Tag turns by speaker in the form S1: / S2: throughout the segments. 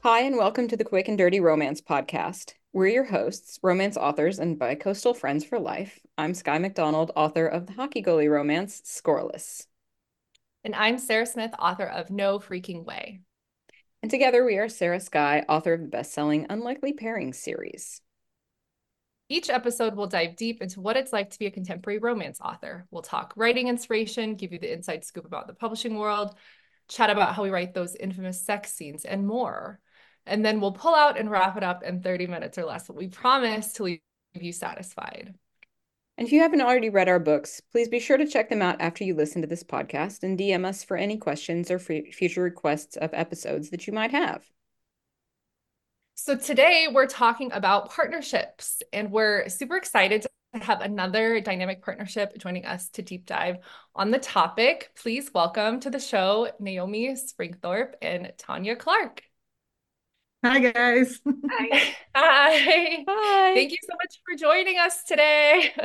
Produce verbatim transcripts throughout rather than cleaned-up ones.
S1: Hi, and welcome to the Quick and Dirty Romance Podcast. We're your hosts, romance authors, and bicoastal friends for life. I'm Sky McDonald, author of the hockey goalie romance, Scoreless.
S2: And I'm Sarah Smith, author of No Freaking Way.
S1: And together we are Sarah Sky, author of the best-selling Unlikely Pairings series.
S2: Each episode will dive deep into what it's like to be a contemporary romance author. We'll talk writing inspiration, give you the inside scoop about the publishing world, chat about how we write those infamous sex scenes, and more. And then we'll pull out and wrap it up in thirty minutes or less, but we promise to leave you satisfied.
S1: And if you haven't already read our books, please be sure to check them out after you listen to this podcast and D M us for any questions or future requests of episodes that you might have.
S2: So today we're talking about partnerships, and we're super excited to have another dynamic partnership joining us to deep dive on the topic. Please welcome to the show Naomi Springthorpe and Tanya Clark.
S3: Hi, guys.
S2: Hi. Hi.
S1: Hi.
S2: Thank you so much for joining us today.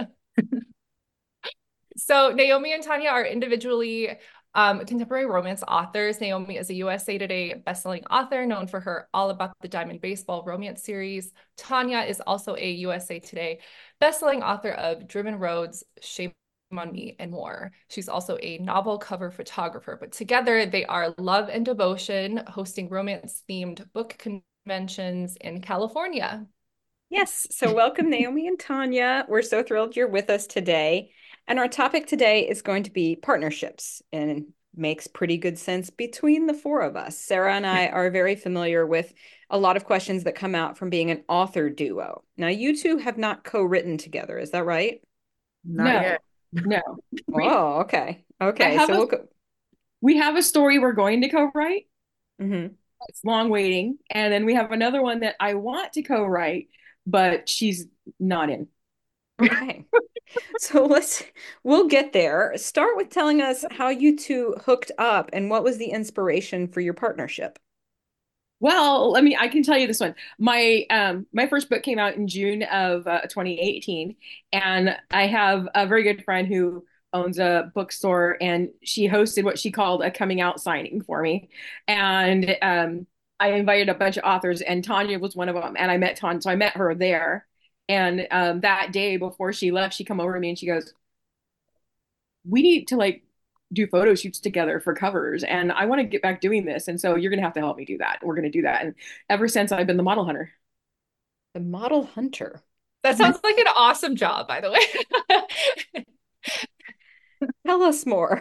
S2: So Naomi and Tanya are individually um, contemporary romance authors. Naomi is a U S A Today bestselling author known for her All About the Diamond Baseball romance series. Tanya is also a U S A Today bestselling author of Driven Roads, Shame on Me, and more. She's also a novel cover photographer, but together they are love and devotion, hosting romance-themed book conventions in California.
S1: Yes, so welcome Naomi and Tanya. We're so thrilled you're with us today. And our topic today is going to be partnerships, and it makes pretty good sense between the four of us. Sarah and I are very familiar with a lot of questions that come out from being an author duo. Now, you two have not co-written together, is that right?
S3: Not
S4: No,
S3: yet.
S4: no. We
S1: Oh, okay.
S4: I
S1: Okay,
S4: have
S1: so
S4: a
S1: we'll go.
S4: we have a story we're going to co-write.
S1: Mhm.
S4: It's long waiting. And then we have another one that I want to co-write, but she's not in.
S1: Okay. So let's we'll get there. Start with telling us how you two hooked up and what was the inspiration for your partnership.
S4: Well, let me I can tell you this one. My um my first book came out in June of uh, twenty eighteen, and I have a very good friend who owns a bookstore, and she hosted what she called a coming out signing for me. And um I invited a bunch of authors, and Tanya was one of them, and I met Tanya, so I met her there. And um that day before she left, she come over to me and she goes, "We need to like do photo shoots together for covers, and I want to get back doing this, and so you're gonna have to help me do that. We're gonna do that." And ever since, I've been the model hunter.
S1: The Model Hunter.
S2: That sounds like an awesome job, by the way.
S1: Tell us more.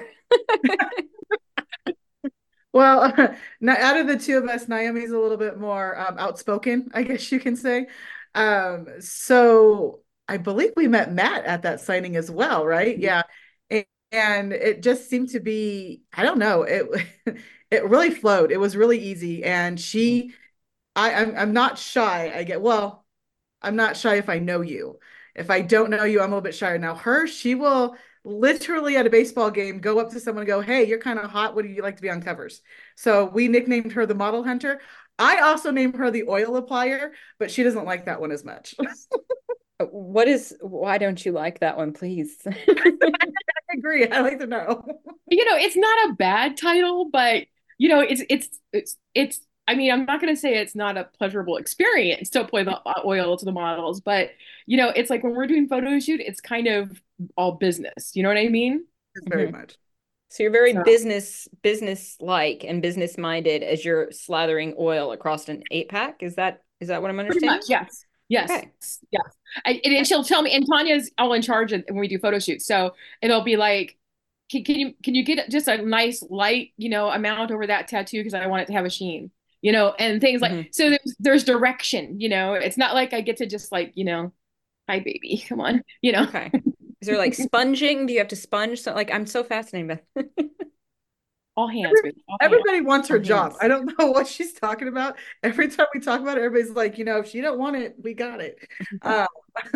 S3: Well, now out of the two of us, Naomi's a little bit more um, outspoken, I guess you can say. Um, so I believe we met Matt at that signing as well, right? Yeah. And, and it just seemed to be, I don't know, it it really flowed. It was really easy. And she, I, I'm I'm not shy. I get, well, I'm not shy if I know you. If I don't know you, I'm a little bit shyer. Now, her, she will literally at a baseball game go up to someone and go, "Hey, you're kind of hot. What do you like to be on covers?" So we nicknamed her the model hunter. I also named her the oil applier, but she doesn't like that one as much.
S1: What is, why don't you like that one, please?
S3: I agree. I like to know.
S4: You know, it's not a bad title, but you know, it's it's it's it's. I mean, I'm not going to say it's not a pleasurable experience to apply the oil to the models, but you know, it's like when we're doing photo shoot, it's kind of all business. You know what I mean?
S3: Very
S1: Mhm.
S3: much.
S1: So you're very
S4: So
S1: business business like and business minded as you're slathering oil across an eight pack. Is that is that what I'm
S4: pretty much,
S1: understanding?
S4: yes, yes,
S1: Okay.
S4: yes. I, and, and she'll tell me, and Tanya's all in charge of, when we do photo shoots. So it'll be like, can, can you can you get just a nice light, you know, amount over that tattoo because I want it to have a sheen, you know, and things like.
S1: Mhm.
S4: So there's there's direction, you know. It's not like I get to just like, you know, hi baby, come on, you know.
S1: Okay. Is there like sponging? Do you have to sponge? So like I'm so fascinated by
S4: All hands, baby, all hands,
S3: Everybody wants her
S4: all
S3: job.
S4: hands.
S3: I don't know what she's talking about. Every time we talk about it, everybody's like, you know, if she don't want it, we got it. Um,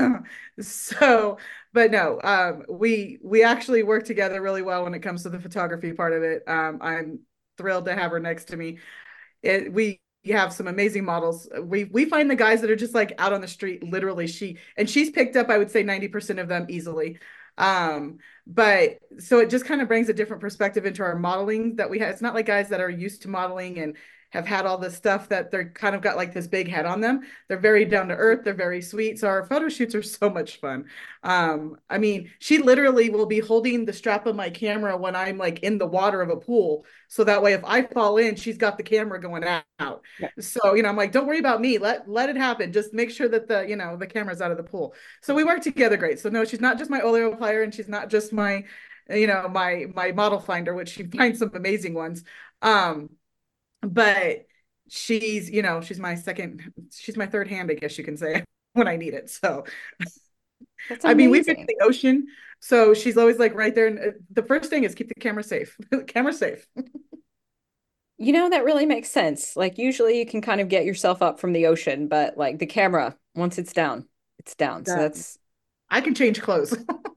S3: so, but no, um, we we actually work together really well when it comes to the photography part of it. Um, I'm thrilled to have her next to me. It, we have some amazing models. We we find the guys that are just like out on the street, literally. She and she's picked up, I would say, ninety percent of them easily. Um, but so it just kind of brings a different perspective into our modeling that we have. It's not like guys that are used to modeling and have had all this stuff that they're kind of got like this big head on them. They're very down to earth. They're very sweet. So our photo shoots are so much fun. Um, I mean, she literally will be holding the strap of my camera when I'm like in the water of a pool. So that way, if I fall in, she's got the camera going out.
S4: Yeah.
S3: So, you know, I'm like, don't worry about me. Let, let it happen. Just make sure that the, you know, the camera's out of the pool. So we work together great. So no, she's not just my oleo player, and she's not just my, you know, my, my model finder, which she finds some amazing ones. Um, but she's, you know, she's my second, she's my third hand, I guess you can say, when I need it. So,
S1: That's
S3: I mean, we've been
S1: amazing.
S3: to the ocean, so she's always like right there. And uh, the first thing is keep the camera safe. Camera safe.
S1: You know, that really makes sense. Like usually you can kind of get yourself up from the ocean, but like the camera, once it's down, it's down. So
S3: Yeah.
S1: that's
S3: I can change clothes.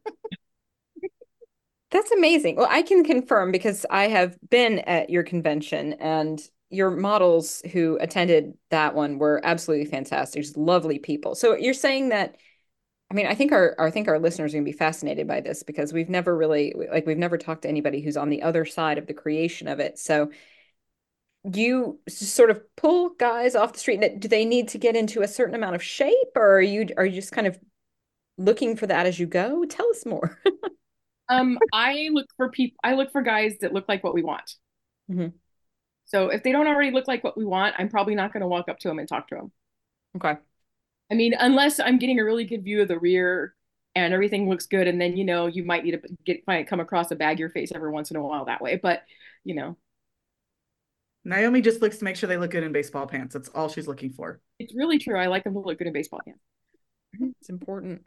S1: that's amazing. Well, I can confirm because I have been at your convention and your models who attended that one were absolutely fantastic. Just lovely people. So you're saying that, I mean, I think our I think our listeners are going to be fascinated by this because we've never really like we've never talked to anybody who's on the other side of the creation of it. So you sort of pull guys off the street. Do they need to get into a certain amount of shape, or are you are you just kind of looking for that as you go? Tell us more.
S4: Um, I look for people, I look for guys that look like what we want.
S1: Mhm.
S4: So if they don't already look like what we want, I'm probably not going to walk up to them and talk to them.
S1: Okay.
S4: I mean, unless I'm getting a really good view of the rear and everything looks good, and then, you know, you might need to get might come across a bag your face every once in a while that way. But, you know,
S3: Naomi just looks to make sure they look good in baseball pants. That's all she's looking for.
S4: it's really true. I like them to look good in baseball pants.
S1: It's important.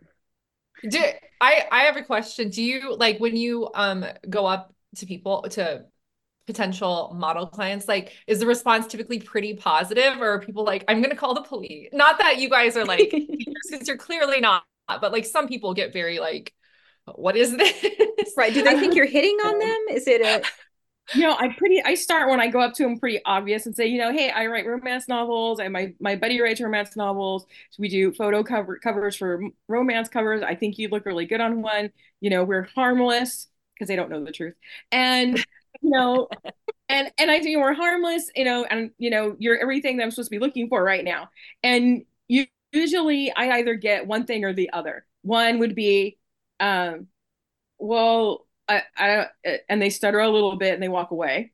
S2: Do I I have a question. Do you like when you um go up to people to potential model clients, like is the response typically pretty positive, or are people like, I'm gonna call the police? Not that you guys are like because you're clearly not, but like some people get very like, what is this?
S1: Right. Do they think you're hitting on them? Is it a
S4: You know, I pretty I start when I go up to them pretty obvious and say, you know, hey, I write romance novels, and my my buddy writes romance novels. So we do photo cover covers for romance covers. I think you look really good on one. You know, we're harmless because they don't know the truth. And you know, and and I think we're harmless, you know, and you know, you're everything that I'm supposed to be looking for right now. And you usually I either get one thing or the other. One would be um well, I, I and they stutter a little bit and they walk away.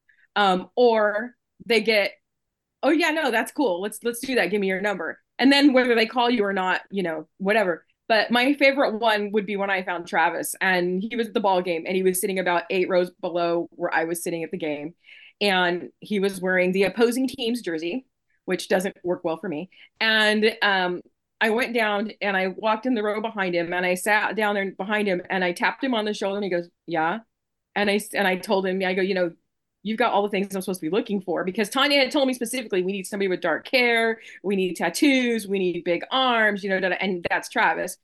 S4: Um, or they get, oh yeah, no, that's cool. Let's let's do that. Give me your number. And then whether they call you or not, you know, whatever. But my favorite one would be when I found Travis, and he was at the ball game, and he was sitting about eight rows below where I was sitting at the game, and he was wearing the opposing team's jersey, which doesn't work well for me. And um, I went down and I walked in the row behind him, and I sat down there behind him, and I tapped him on the shoulder, and he goes, "Yeah." And I and I told him, I go, you know, you've got all the things I'm supposed to be looking for, because Tanya had told me specifically, we need somebody with dark hair, we need tattoos, we need big arms, you know, and that's Travis.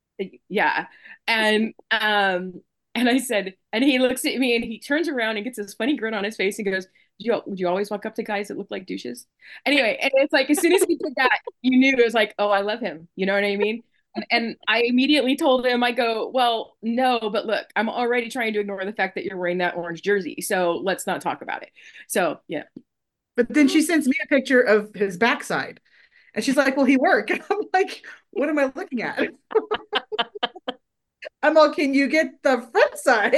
S4: Yeah. And um and I said, and he looks at me and he turns around and gets this funny grin on his face and goes, "Do you, would you always walk up to guys that look like douches?" Anyway, and it's like as soon as he did that, you knew it was like, oh, I love him. You know what I mean? And, and I immediately told him, I go, well, no, but look, I'm already trying to ignore the fact that you're wearing that orange jersey. So let's not talk about it. So yeah.
S3: But then she sends me a picture of his backside. And she's like, "Will he work?" And I'm like, "What am I looking at?" I'm all, "Can you get the front side?"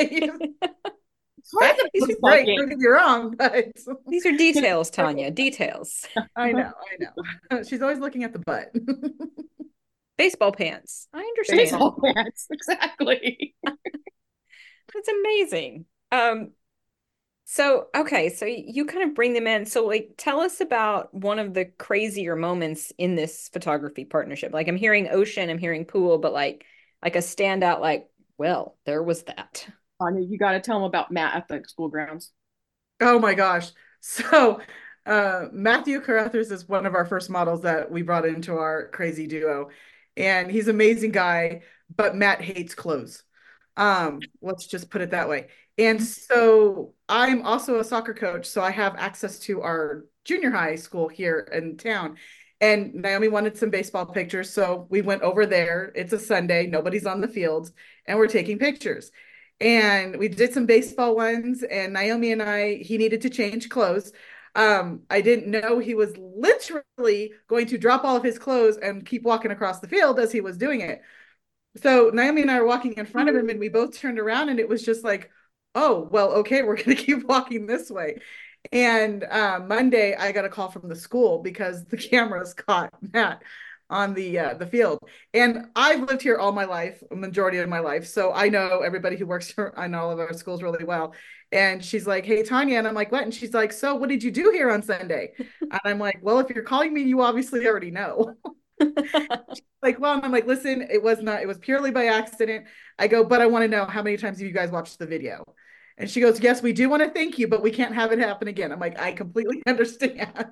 S3: He's great, don't get me wrong, but
S1: these are details, Tanya, details.
S3: I know, I know. She's always looking at the butt.
S1: Baseball pants. I understand.
S4: Baseball pants, exactly.
S1: That's amazing. Um, so okay, so you kind of bring them in. So like tell us about one of the crazier moments in this photography partnership. Like I'm hearing ocean, I'm hearing pool, but like like a standout, like, well, there was that.
S4: Tanya, you got to tell them about Matt at the school grounds.
S3: Oh my gosh. So uh, Matthew Carruthers is one of our first models that we brought into our crazy duo. And he's an amazing guy, but Matt hates clothes. Um, let's just put it that way. And so I'm also a soccer coach, so I have access to our junior high school here in town. And Naomi wanted some baseball pictures, so we went over there. It's a Sunday, nobody's on the fields, and we're taking pictures. And we did some baseball ones, and Naomi and I, he needed to change clothes. Um, I didn't know he was literally going to drop all of his clothes and keep walking across the field as he was doing it. So Naomi and I are walking in front of him, and we both turned around, and it was just like, oh, well, okay, we're going to keep walking this way. And uh, Monday, I got a call from the school because the cameras caught Matt on the uh, the field. And I've lived here all my life, a majority of my life, so I know everybody who works for, in all of our schools really well. And she's like, "Hey, Tanya," and I'm like, "What?" And she's like, "So, what did you do here on Sunday?" And I'm like, "Well, if you're calling me, you obviously already know." Like, well, I'm like, "Listen, it was not, it was purely by accident." I go, "But I want to know, how many times have you guys watched the video?" And she goes, "Yes, we do want to thank you, but we can't have it happen again." I'm like, "I completely understand."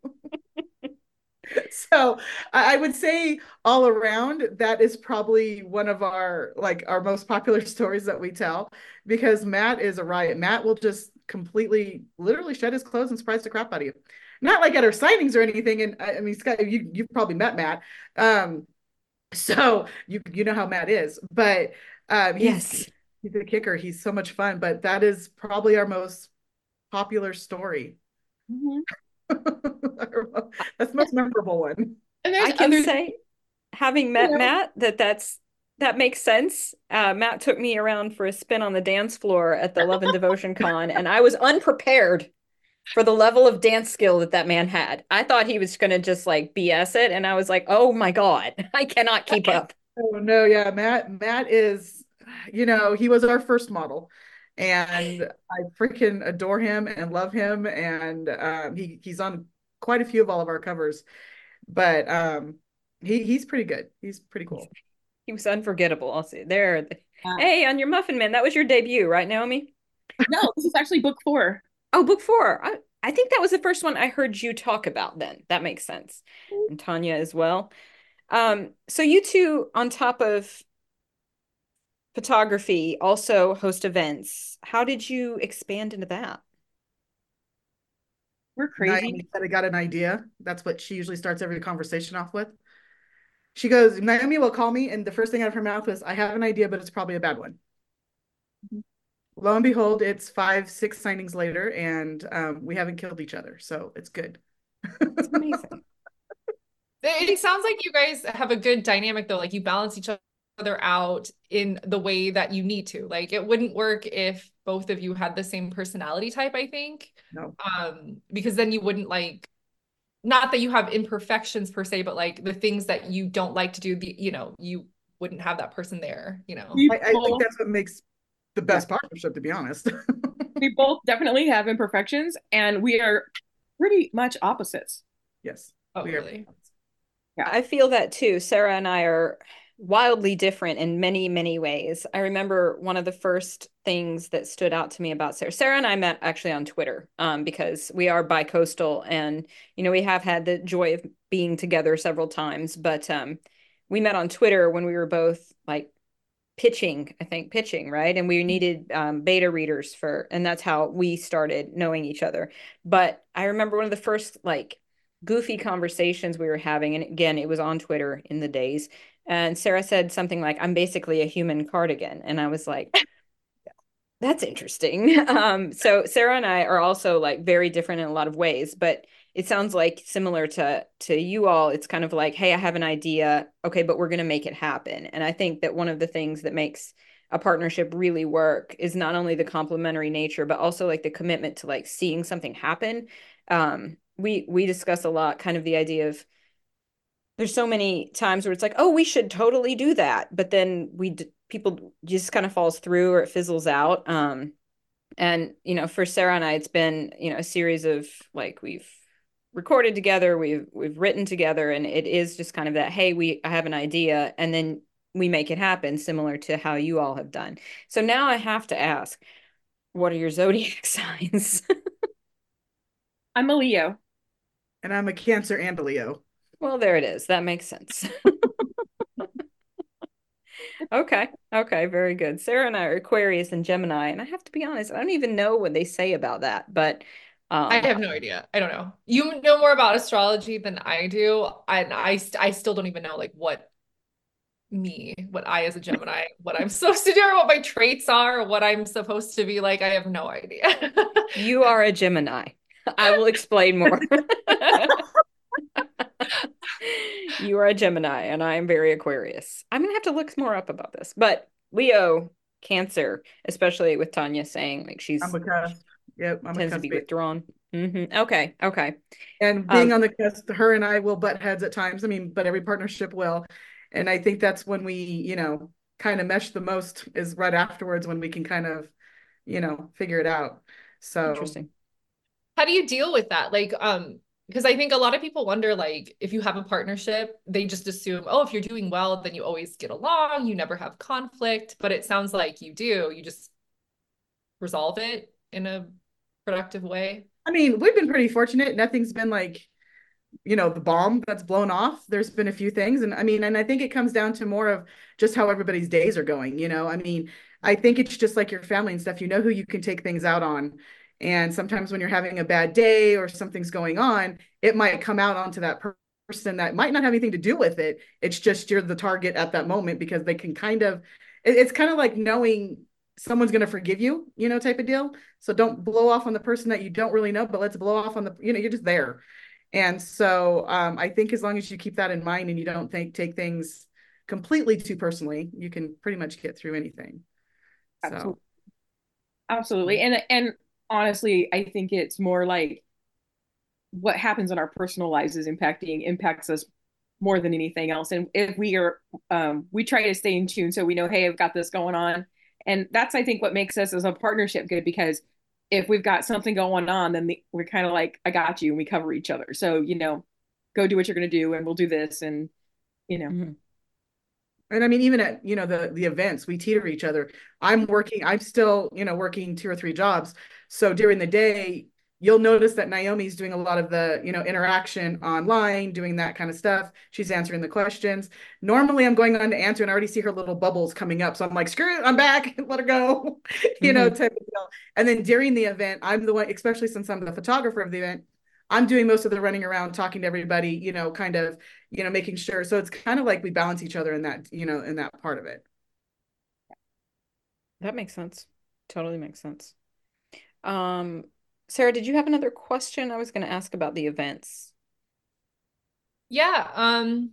S3: So I would say all around, that is probably one of our, like, our most popular stories that we tell, because Matt is a riot. Matt will just completely, literally shed his clothes and surprise the crap out of you. Not like at our signings or anything. And I mean, Scott, you, you've probably met Matt. Um, so you, you know how Matt is, but um, he's,
S1: Yes.
S3: he's a kicker. He's so much fun, but that is probably our most popular story.
S4: Mhm.
S3: That's the most memorable one.
S4: And there's
S1: I can
S4: other,
S1: say, having met
S4: you know,
S1: Matt, that that's that makes sense. Uh, Matt took me around for a spin on the dance floor at the Love and Devotion Con, and I was unprepared for the level of dance skill that that man had. I thought he was going to just like B S it, and I was like, "Oh my God, I cannot keep up."
S3: Oh no, yeah, Matt, Matt is, you know, he was our first model, and I freaking adore him and love him, and um, he he's on quite a few of all of our covers, but um, he he's pretty good. He's pretty cool.
S1: He was unforgettable. I'll say there.
S4: uh,
S1: Hey, on your Muffin Man, that was your debut, right, Naomi?
S4: no, this is actually book four.
S1: Oh, book four. I, I think that was the first one I heard you talk about then. That makes sense. And Tanya as well. Um, so you two, on top of photography, also host events. How did you expand into that?
S4: We're crazy.
S3: Naomi said, "I got an idea." That's what she usually starts every conversation off with. She goes, Naomi will call me, and the first thing out of her mouth was, "I have an idea, but it's probably a bad one."
S4: Mhm.
S3: Lo and behold, it's five, six signings later, and um, we haven't killed each other, so it's good.
S1: It's amazing.
S2: It sounds like you guys have a good dynamic though, like you balance each other out in the way that you need to. Like it wouldn't work if both of you had the same personality type, I think.
S3: No.
S2: Um, because then you wouldn't like, not that you have imperfections per se, but like the things that you don't like to do, the, you know, you wouldn't have that person there, you know.
S4: We
S3: I, I think
S4: both,
S3: that's what makes the best partnership, to be honest.
S4: we both definitely have imperfections, and we are pretty much opposites.
S3: Yes.
S2: Oh,
S3: we are.
S2: really?
S4: Yeah.
S1: I feel that too. Sarah and I are wildly different in many, many ways. I remember one of the first things that stood out to me about Sarah. Sarah and I met actually on Twitter, um, because we are bi-coastal, and you know we have had the joy of being together several times. But um, we met on Twitter when we were both like pitching, I think pitching, right? And we needed um, beta readers for, and that's how we started knowing each other. But I remember one of the first like goofy conversations we were having, and again, it was on Twitter in the days. And Sarah said something like, "I'm basically a human cardigan." And I was like, that's interesting. Um, so Sarah and I are also like very different in a lot of ways, but it sounds like similar to to you all. It's kind of like, hey, I have an idea. Okay, but we're going to make it happen. And I think that one of the things that makes a partnership really work is not only the complementary nature, but also like the commitment to like seeing something happen. Um, we we discuss a lot kind of the idea of there's so many times where it's like, oh, we should totally do that, but then we d- people just kind of falls through or it fizzles out. Um, and you know, for Sarah and I, it's been you know a series of like we've recorded together, we've we've written together, and it is just kind of that, hey, we I have an idea, and then we make it happen, similar to how you all have done. So now I have to ask, what are your zodiac signs?
S4: I'm a Leo.
S3: And I'm a Cancer and a Leo.
S1: Well, there it is. That makes sense. Okay. Okay. Very good. Sarah and I are Aquarius and Gemini. And I have to be honest, I don't even know what they say about that. But
S2: I
S1: um,
S2: have no idea. I don't know. You know more about astrology than I do. And I, I still don't even know like what me, what I as a Gemini, what I'm supposed to do, or what my traits are, or what I'm supposed to be like. I have no idea.
S1: you are a Gemini. I will explain more. You are a Gemini and I am very Aquarius. I'm gonna have to look more up about this. But Leo, Cancer, especially with Tanya saying like
S3: I'm
S1: she's
S3: a cusp. Yep, I'm a
S1: tends to be
S3: cuspy.
S1: withdrawn. hmm Okay, okay.
S3: And being
S1: Um,
S3: on the cusp, her and I will butt heads at times. I mean, but every partnership will. And I think that's when we, you know, kind of mesh the most is right afterwards when we can kind of, you know, figure it out. So
S1: Interesting.
S2: How do you deal with that? Like, um, because I think a lot of people wonder, like, if you have a partnership, they just assume, oh, if you're doing well, then you always get along, you never have conflict. But it sounds like you do. You just resolve it in a productive way.
S3: I mean, we've been pretty fortunate. Nothing's been like, you know, the bomb that's blown off. There's been a few things. And I mean, and I think it comes down to more of just how everybody's days are going, you know. I mean, I think it's just like your family and stuff. You know who you can take things out on. And sometimes when you're having a bad day or something's going on, it might come out onto that per- person that might not have anything to do with it. It's just you're the target at that moment because they can kind of, it, it's kind of like knowing someone's going to forgive you, you know, type of deal. So don't blow off on the person that you don't really know, but let's blow off on the, you know, you're just there. And so um, I think as long as you keep that in mind and you don't think take things completely too personally, you can pretty much get through anything.
S4: Absolutely.
S3: So
S4: Absolutely. And and honestly, I think it's more like what happens in our personal lives is impacting impacts us more than anything else. And if we are um we try to stay in tune so we know, hey, I've got this going on. And that's I think what makes us as a partnership good because if we've got something going on, then the, we're kind of like, I got you, and we cover each other. So, you know, go do what you're gonna do and we'll do this and you know.
S1: Mhm.
S3: and I mean, even at, you know, the the events, we teeter each other. I'm working, I'm still, you know, working two or three jobs. So during the day, you'll notice that Naomi's doing a lot of the, you know, interaction online, doing that kind of stuff. She's answering the questions. Normally I'm going on to answer and I already see her little bubbles coming up. So I'm like, screw it, I'm back, let her go, you know,
S1: Mhm.
S3: type of deal. And then during the event, I'm the one, especially since I'm the photographer of the event, I'm doing most of the running around, talking to everybody, you know, kind of, you know, making sure. So it's kind of like we balance each other in that, you know, in that part of it.
S1: That makes sense. Totally makes sense. Um, Sarah, did you have another question? I was going to ask about the events.
S2: Yeah. Um,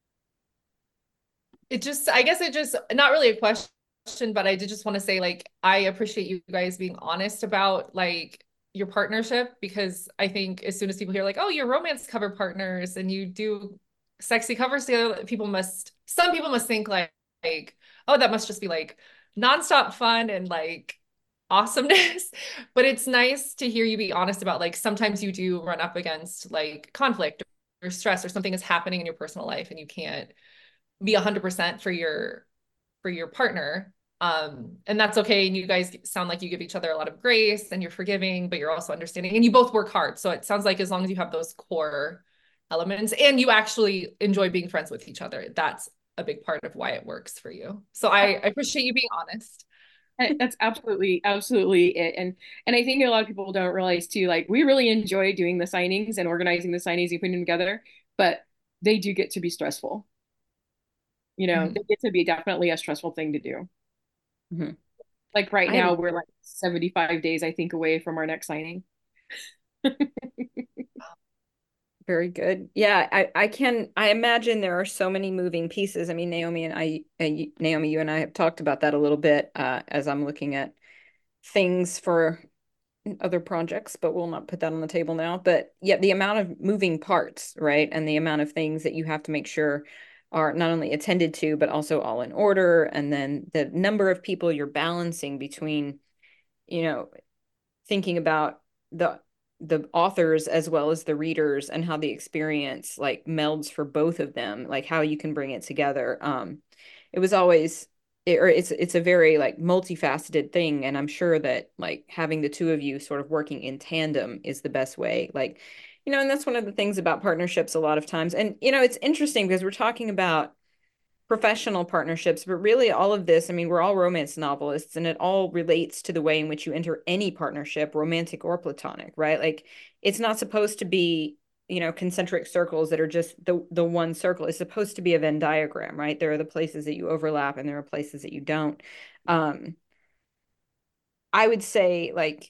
S2: it just, I guess it just, not really a question, but I did just want to say, like, I appreciate you guys being honest about like your partnership because I think as soon as people hear like, oh, you're romance cover partners and you do sexy covers together, people must, some people must think like, like, oh, that must just be like nonstop fun and like awesomeness. But it's nice to hear you be honest about like sometimes you do run up against like conflict or stress or something is happening in your personal life and you can't be one hundred percent for your for your partner. Um, and that's okay. And you guys sound like you give each other a lot of grace and you're forgiving, but you're also understanding and you both work hard. So it sounds like as long as you have those core elements and you actually enjoy being friends with each other, that's a big part of why it works for you. So I, I appreciate you being honest.
S4: That's absolutely, absolutely it. And and I think a lot of people don't realize too, like we really enjoy doing the signings and organizing the signings and putting them together, but they do get to be stressful. You know,
S2: Mhm.
S4: they get to be definitely a stressful thing to do.
S1: Mhm.
S4: Like right
S1: I
S4: now, we're like seventy-five days, I think, away from our next signing.
S1: Very good. Yeah, I I can I imagine there are so many moving pieces. I mean, Naomi and I, uh, Naomi, you and I have talked about that a little bit uh, as I'm looking at things for other projects, but we'll not put that on the table now. But yeah, the amount of moving parts, right? And the amount of things that you have to make sure are not only attended to, but also all in order. And then the number of people you're balancing between, you know, thinking about the the authors as well as the readers and how the experience like melds for both of them, like how you can bring it together. Um, it was always it, or it's it's a very like multifaceted thing, and I'm sure that like having the two of you sort of working in tandem is the best way. Like, you know, and that's one of the things about partnerships a lot of times. And you know, it's interesting because we're talking about professional partnerships, but really all of this, I mean, we're all romance novelists and it all relates to the way in which you enter any partnership, romantic or platonic, right? Like it's not supposed to be, you know, concentric circles that are just the the one circle. It's supposed to be a Venn diagram, right? There are the places that you overlap and there are places that you don't. Um, I would say like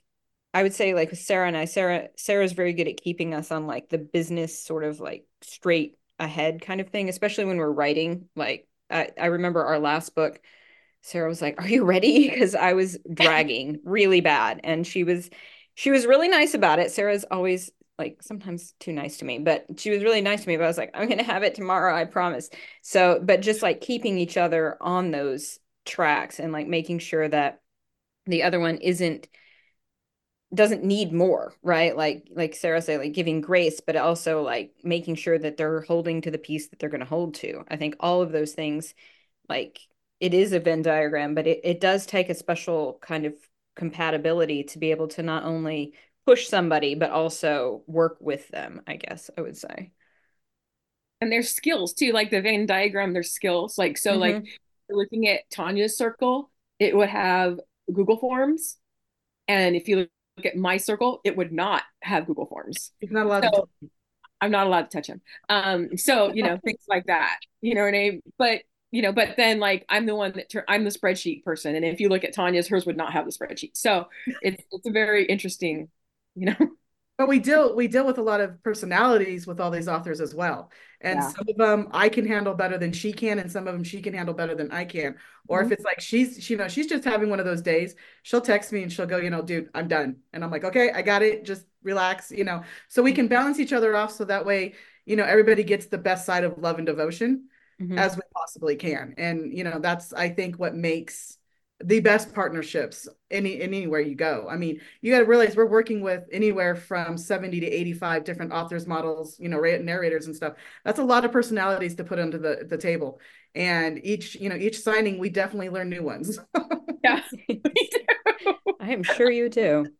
S1: I would say like with Sarah and I, Sarah Sarah's very good at keeping us on like the business sort of like straight ahead kind of thing, especially when we're writing. Like I, I remember our last book, Sarah was like, "Are you ready?" Because I was dragging really bad, and she was she was really nice about it. Sarah's always like sometimes too nice to me, but she was really nice to me. But I was like, "I'm gonna have it tomorrow, I promise." So, but just like keeping each other on those tracks and like making sure that the other one isn't doesn't need more, right? Like like Sarah said, like giving grace, but also like making sure that they're holding to the piece that they're going to hold to. I think all of those things, like it is a Venn diagram, but it, it does take a special kind of compatibility to be able to not only push somebody, but also work with them, I guess I would say.
S4: And there's skills too, like the Venn diagram, there's skills. Like, so like
S1: Mm-hmm.
S4: looking at Tanya's circle, it would have Google Forms. And if you look at my circle, it would not have Google Forms.
S3: He's not allowed to
S4: So
S3: talk.
S4: I'm not allowed to touch him. Um, so, you know, things like that, you know what I mean? But, you know, but then like I'm the one that tur- I'm the spreadsheet person. And if you look at Tanya's, hers would not have the spreadsheet. So it's it's a very interesting, you know.
S3: But we deal we deal with a lot of personalities with all these authors as well. And
S4: Yeah.
S3: some of them I can handle better than she can, and some of them she can handle better than I can. Or if
S4: Mhm.
S3: it's like she's, she, you know, she's just having one of those days, she'll text me and she'll go, you know, dude, I'm done. And I'm like, okay, I got it. Just relax, you know. So we can balance each other off so that way, you know, everybody gets the best side of Love and Devotion
S1: Mm-hmm.
S3: as we possibly can. And, you know, that's I think what makes the best partnerships any anywhere you go. I mean, you got to realize we're working with anywhere from seventy to eighty-five different authors, models, you know, narrators and stuff. That's a lot of personalities to put onto the, the table. And each, you know, each signing, we definitely learn new ones.
S4: Yeah. Me too.
S1: I am sure you do.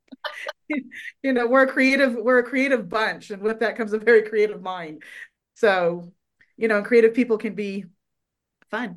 S3: You know, we're a creative, we're a creative bunch. And with that comes a very creative mind. So, you know, creative people can be fun.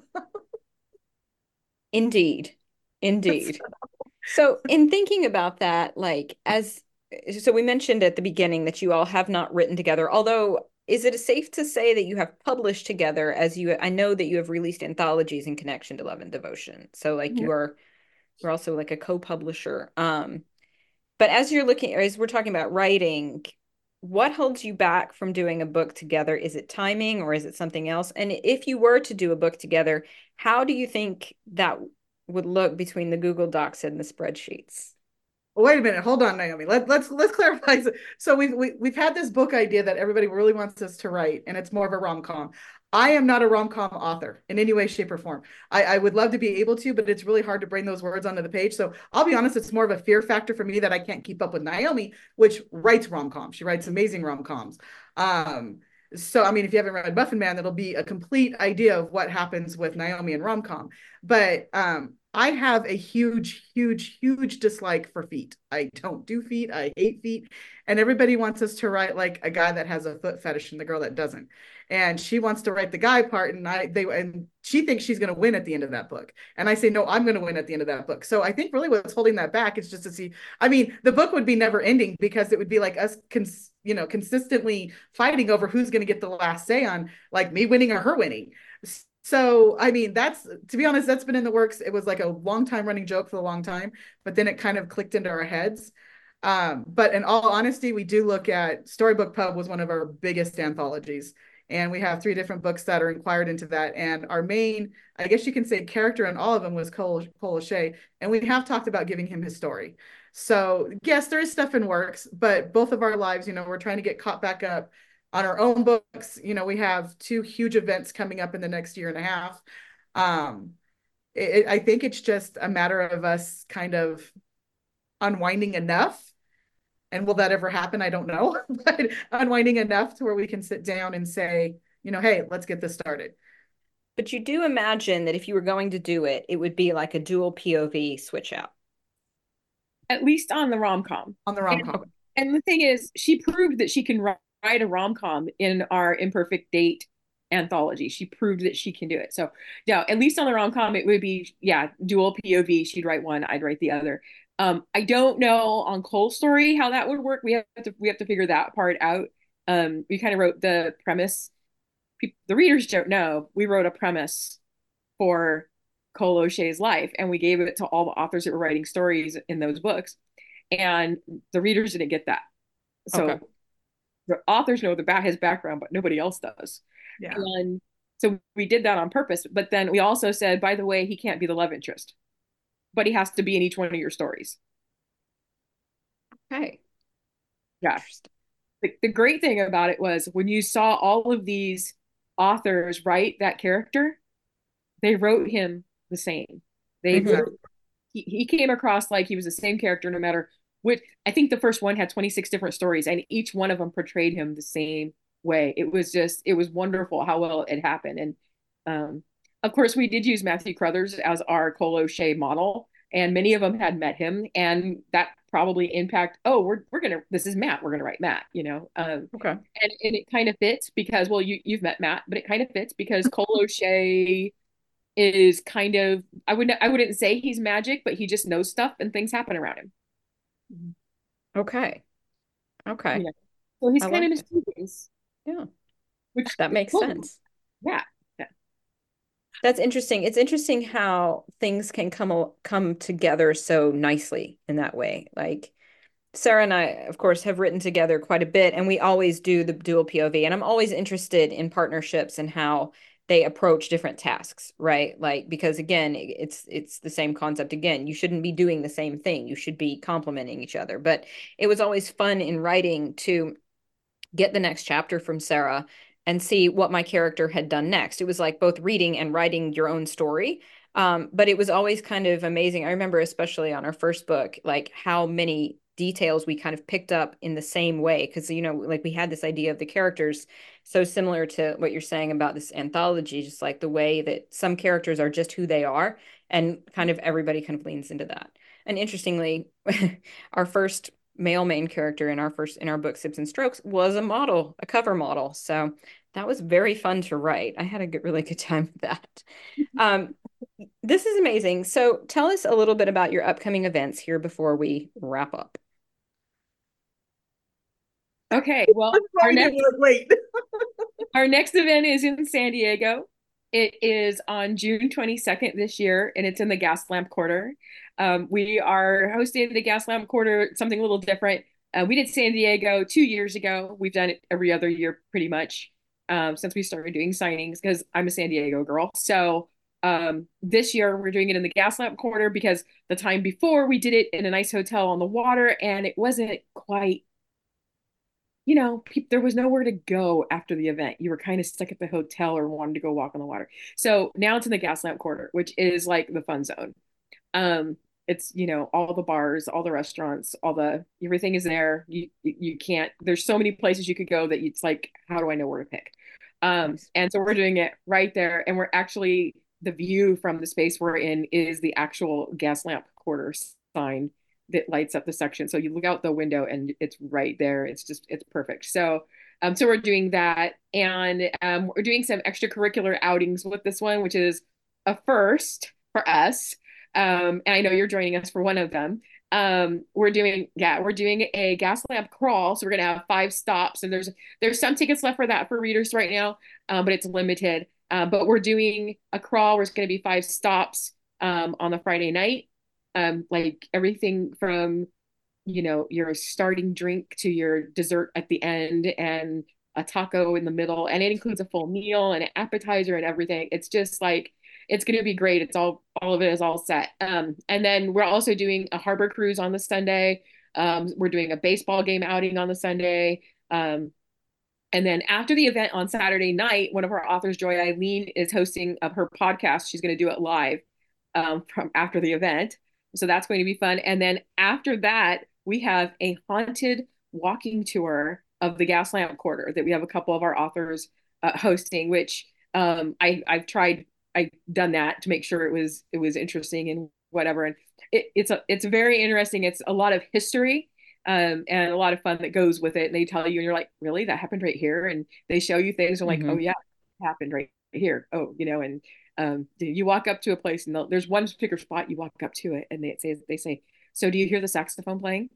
S1: Indeed. Indeed. So, in thinking about that, like as so we mentioned at the beginning that you all have not written together, although is it safe to say that you have published together as you I know that you have released anthologies in connection to Love and Devotion. So like
S4: Yeah.
S1: you are you're also like a co-publisher. Um, but as you're looking as we're talking about writing, what holds you back from doing a book together? Is it timing or is it something else? And if you were to do a book together, how do you think that would look between the Google Docs and the spreadsheets?
S3: Wait a minute, hold on, Naomi. Let, let's let's clarify. So we've we, we've had this book idea that everybody really wants us to write, and it's more of a rom-com. I am not a rom-com author in any way, shape, or form. I, I would love to be able to, but it's really hard to bring those words onto the page. So I'll be honest, it's more of a fear factor for me that I can't keep up with Naomi, which writes rom-coms. She writes amazing rom-coms. Um, so I mean, if you haven't read Muffin Man, that'll be a complete idea of what happens with Naomi and rom-com. But um, I have a huge, huge, huge dislike for feet. I don't do feet. I hate feet. And everybody wants us to write like a guy that has a foot fetish and the girl that doesn't. And she wants to write the guy part, and I they and she thinks she's going to win at the end of that book. And I say, no, I'm going to win at the end of that book. So I think really what's holding that back is just to see. I mean, the book would be never ending because it would be like us, cons, you know, consistently fighting over who's going to get the last say on like me winning or her winning. So, I mean, that's, to be honest, that's been in the works. It was like a long time running joke for a long time, but then it kind of clicked into our heads. Um, but in all honesty, we do look at Storybook Pub was one of our biggest anthologies. And we have three different books that are inquired into that. And our main, I guess you can say, character in all of them was Cole, Cole O'Shea. And we have talked about giving him his story. So, yes, there is stuff in works, but both of our lives, you know, we're trying to get caught back up on our own books. You know, we have two huge events coming up in the next year and a half. Um, it, I think it's just a matter of us kind of unwinding enough. And will that ever happen? I don't know, but unwinding enough to where we can sit down and say, you know, hey, let's get this started.
S1: But you do imagine that if you were going to do it, it would be like a dual P O V switch out.
S4: At least on the rom-com.
S3: On the
S4: And,
S3: rom-com.
S4: and the thing is, she proved that she can write a rom-com in our Imperfect Date anthology. She proved that she can do it. So, yeah, at least on the rom-com, it would be, yeah, dual P O V. She'd write one, I'd write the other. Um, I don't know on Cole's story how that would work. We have to we have to figure that part out. Um, we kind of wrote the premise. People, the readers don't know. We wrote a premise for Cole O'Shea's life, and we gave it to all the authors that were writing stories in those books. and the readers didn't get that. So
S1: Okay.
S4: the authors know the back his background, but nobody else does.
S3: Yeah.
S4: And so we did that on purpose. But then we also said, by the way, he can't be the love interest, but he has to be in each one of your stories.
S1: Okay.
S4: Yeah.
S1: Interesting.
S4: The, the great thing about it was when you saw all of these authors write that character, they wrote him the same. They
S1: Mhm.
S4: wrote, he, he came across like he was the same character no matter which. I think the first one had twenty-six different stories, and each one of them portrayed him the same way. It was just, it was wonderful how well it happened. And um, of course, we did use Matthew Crothers as our Cole O'Shea model, and many of them had met him, and that probably impact. Oh, we're we're gonna. This is Matt. We're gonna write Matt. You know. Um,
S1: Okay.
S4: and and it kind of fits because, well, you you've met Matt, but it kind of fits because Cole O'Shea is kind of, I wouldn't I wouldn't say he's magic, but he just knows stuff and things happen around him.
S1: Okay. Okay.
S4: Yeah. So he's
S1: I
S4: kind of
S1: like it.
S4: mysterious,
S1: Yeah.
S4: which
S1: That makes
S4: cool.
S1: sense.
S4: Yeah. Yeah.
S1: That's interesting. It's interesting how things can come come together so nicely in that way. Like Sarah and I, of course, have written together quite a bit, and we always do the dual P O V. And I'm always interested in partnerships and how they approach different tasks, right? Like, because again, it's it's the same concept again. You shouldn't be doing the same thing. You should be complementing each other. But it was always fun in writing to get the next chapter from Sarah and see what my character had done next. It was like both reading and writing your own story. Um, but it was always kind of amazing. I remember, especially on our first book, like how many details we kind of picked up in the same way. Because, you know, like we had this idea of the characters so similar to what you're saying about this anthology, just like the way that some characters are just who they are. And kind of everybody kind of leans into that. And interestingly, our first male main character in our first in our book Sips and Strokes was a model, a cover model. So that was very fun to write. I had a good, really good time with that. Um, this is amazing. So tell us a little bit about your upcoming events here before we wrap up.
S4: Okay, well, our next
S3: wait.
S4: our next event is in San Diego. It is on June twenty-second this year, and it's in the Gaslamp Quarter. Um, we are hosting the Gaslamp Quarter, something a little different. Uh, we did San Diego two years ago. We've done it every other year pretty much um, since we started doing signings because I'm a San Diego girl. So um, this year we're doing it in the Gaslamp Quarter because the time before we did it in a nice hotel on the water, and it wasn't quite, you know, pe- there was nowhere to go after the event. You were kind of stuck at the hotel or wanted to go walk on the water. So now it's in the Gaslamp Quarter, which is like the fun zone. Um, it's, you know, all the bars, all the restaurants, all the everything is there. You you can't. There's so many places you could go that it's like, how do I know where to pick? Um,
S1: Nice.
S4: and so we're doing it right there, and we're actually the view from the space we're in is the actual Gaslamp Quarter sign that lights up the section. So you look out the window and it's right there. It's just, it's perfect. So, um, so we're doing that, and um, we're doing some extracurricular outings with this one, which is a first for us. Um, and I know you're joining us for one of them. Um, we're doing, yeah, we're doing a Gaslamp crawl. So we're gonna have five stops, and there's there's some tickets left for that for readers right now, um, but it's limited. Uh, but we're doing a crawl where it's going to be five stops um, on the Friday night um, like everything from, you know, your starting drink to your dessert at the end and a taco in the middle. And it includes a full meal and an appetizer and everything. It's just like, it's going to be great. It's all, all of it is all set. Um, and then we're also doing a harbor cruise on the Sunday. Um, we're doing a baseball game outing on the Sunday. Um, and then after the event on Saturday night, one of our authors, Joy Eileen, is hosting of her podcast. She's going to do it live um, from after the event. So that's going to be fun. And then after that, we have a haunted walking tour of the Gaslamp Quarter that we have a couple of our authors uh, hosting, which um, I, I've tried, I've done that to make sure it was it was interesting and whatever. And it, it's a, it's very interesting. It's a lot of history um, and a lot of fun that goes with it. And they tell you, and you're like, really, that happened right here? And they show you things. And like,
S1: Mm-hmm.
S4: oh yeah, it happened right here. Oh, you know, and um, you walk up to a place, and there's one particular spot. You walk up to it, and they say, they say, so do you hear the saxophone playing?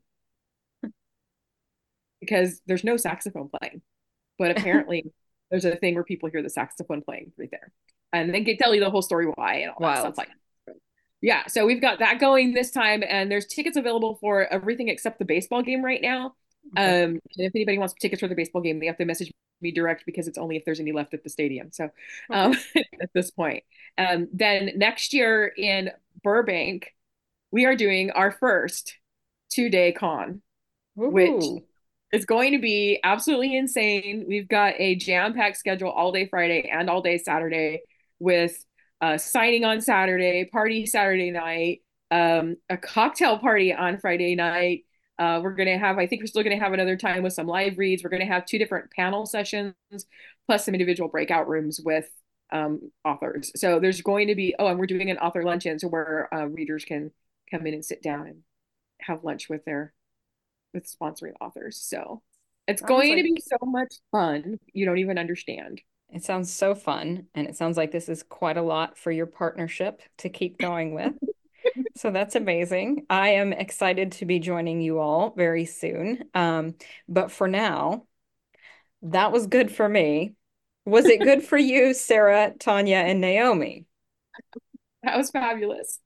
S4: Because there's no saxophone playing, but apparently there's a thing where people hear the saxophone playing right there, and they can tell you the whole story why and all that
S1: Wild.
S4: stuff like that. Yeah, so we've got that going this time, and there's tickets available for everything except the baseball game right now.
S1: Okay.
S4: Um, and if anybody wants tickets for the baseball game, they have to message me direct because it's only if there's any left at the stadium. So, um, at this point, um, then next year in Burbank, we are doing our first two-day con, which
S1: Ooh.
S4: is going to be absolutely insane. We've got a jam-packed schedule all day Friday and all day Saturday with uh, signing on Saturday, party Saturday night, um, a cocktail party on Friday night. Uh, we're going to have, I think we're still going to have another time with some live reads. We're going to have two different panel sessions, plus some individual breakout rooms with um, authors. So there's going to be, oh, and we're doing an author luncheon, so where uh, readers can come in and sit down and have lunch with their with sponsoring authors. So it's
S1: Sounds
S4: going to
S1: like
S4: be so much fun. You don't even understand.
S1: it sounds so fun, and it sounds like this is quite a lot for your partnership to keep going with. So that's amazing. I am excited to be joining you all very soon. Um, but for now, that was good for me. Was it good for you, Sarah, Tanya, and Naomi?
S4: That was fabulous.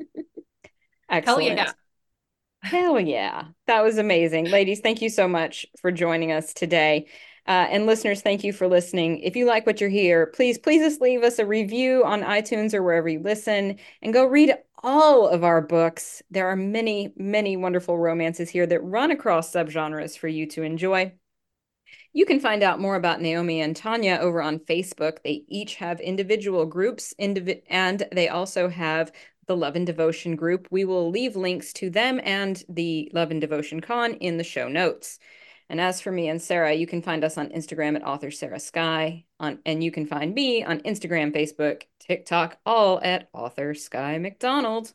S2: Hell yeah.
S1: Excellent. Hell yeah. That was amazing. Ladies, thank you so much for joining us today. Uh, and listeners, thank you for listening. If you like what you're here, please, please just leave us a review on iTunes or wherever you listen and go read all of our books. There are many, many wonderful romances here that run across subgenres for you to enjoy. You can find out more about Naomi and Tanya over on Facebook. They each have individual groups, indiv and they also have the Love and Devotion group. We will leave links to them and the Love and Devotion Con in the show notes. And as for me and Sarah, you can find us on Instagram at author Sarah Sky, on, and you can find me on Instagram, Facebook, TikTok, all at author Sky McDonald.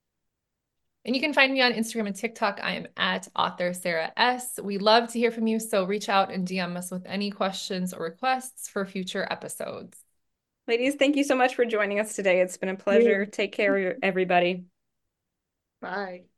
S2: And you can find me on Instagram and TikTok. I am at author Sarah S. We love to hear from you, so reach out and D M us with any questions or requests for future episodes.
S1: Ladies, thank you so much for joining us today. It's been a pleasure. Take care, everybody.
S3: Bye.